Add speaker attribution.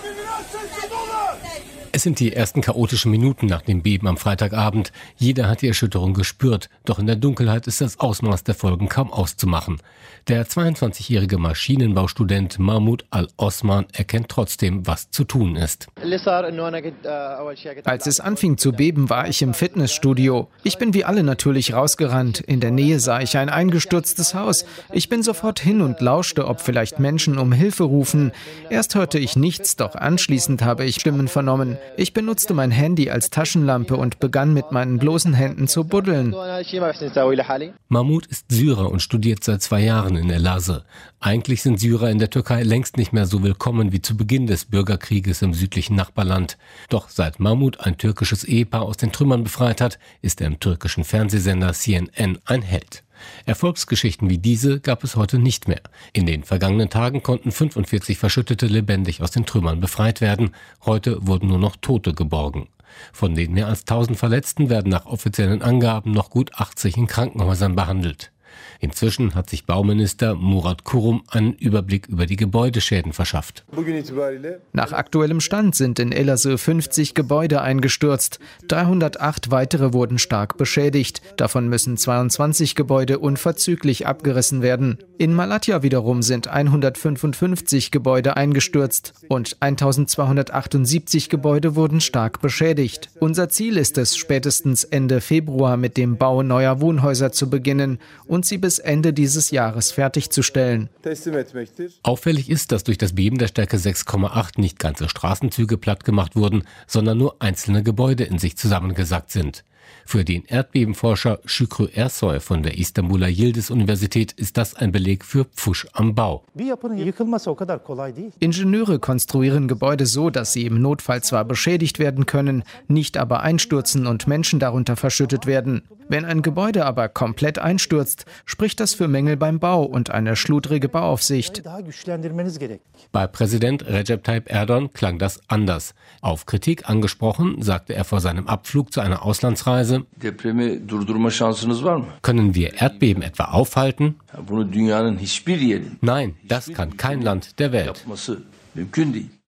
Speaker 1: Es sind die ersten chaotischen Minuten nach dem Beben am Freitagabend. Jeder hat die Erschütterung gespürt. Doch in der Dunkelheit ist das Ausmaß der Folgen kaum auszumachen. Der 22-jährige Maschinenbaustudent Mahmoud Al-Osman erkennt trotzdem, was zu tun ist.
Speaker 2: Als es anfing zu beben, war ich im Fitnessstudio. Ich bin wie alle natürlich rausgerannt. In der Nähe sah ich ein eingestürztes Haus. Ich bin sofort hin und lauschte, ob vielleicht Menschen um Hilfe rufen. Erst hörte ich nichts, doch anschließend habe ich Stimmen vernommen. Ich benutzte mein Handy als Taschenlampe und begann mit meinen bloßen Händen zu buddeln.
Speaker 1: Mahmoud ist Syrer und studiert seit 2 Jahren in Elazığ. Eigentlich sind Syrer in der Türkei längst nicht mehr so willkommen wie zu Beginn des Bürgerkrieges im südlichen Nachbarland. Doch seit Mahmoud ein türkisches Ehepaar aus den Trümmern befreit hat, ist er im türkischen Fernsehsender CNN ein Held. Erfolgsgeschichten wie diese gab es heute nicht mehr. In den vergangenen Tagen konnten 45 Verschüttete lebendig aus den Trümmern befreit werden. Heute wurden nur noch Tote geborgen. Von den mehr als 1000 Verletzten werden nach offiziellen Angaben noch gut 80 in Krankenhäusern behandelt. Inzwischen hat sich Bauminister Murat Kurum einen Überblick über die Gebäudeschäden verschafft.
Speaker 2: Nach aktuellem Stand sind in Elazığ 50 Gebäude eingestürzt. 308 weitere wurden stark beschädigt. Davon müssen 22 Gebäude unverzüglich abgerissen werden. In Malatya wiederum sind 155 Gebäude eingestürzt und 1278 Gebäude wurden stark beschädigt. Unser Ziel ist es, spätestens Ende Februar mit dem Bau neuer Wohnhäuser zu beginnen und sie bis Ende dieses Jahres fertigzustellen.
Speaker 1: Auffällig ist, dass durch das Beben der Stärke 6,8 nicht ganze Straßenzüge plattgemacht wurden, sondern nur einzelne Gebäude in sich zusammengesackt sind. Für den Erdbebenforscher Şükrü Ersoy von der Istanbuler Yildiz-Universität ist das ein Beleg für Pfusch am Bau.
Speaker 2: Ingenieure konstruieren Gebäude so, dass sie im Notfall zwar beschädigt werden können, nicht aber einstürzen und Menschen darunter verschüttet werden. Wenn ein Gebäude aber komplett einstürzt, spricht das für Mängel beim Bau und eine schludrige Bauaufsicht.
Speaker 1: Bei Präsident Recep Tayyip Erdoğan klang das anders. Auf Kritik angesprochen, sagte er vor seinem Abflug zu einer Auslandsreise: Können wir Erdbeben etwa aufhalten? Nein, das kann kein Land der Welt.